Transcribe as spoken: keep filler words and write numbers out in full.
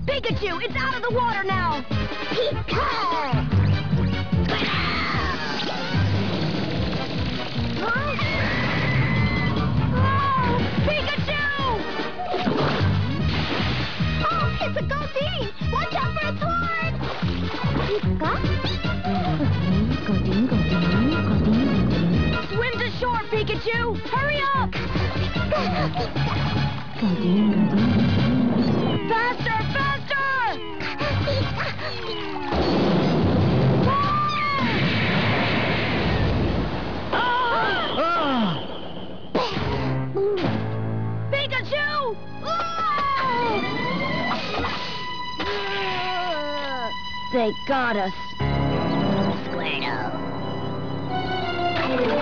Pikachu, it's out of the water now! Pika! Huh? Oh, Pikachu! Oh, it's a Goldeen! Watch out for its horn! Pika? Goldeen, Goldeen, Goldeen, Goldeen. Swim to shore, Pikachu! Hurry up! Goldeen, Goldeen, Goldeen. Faster, faster! Pikachu! They got us. Squirtle.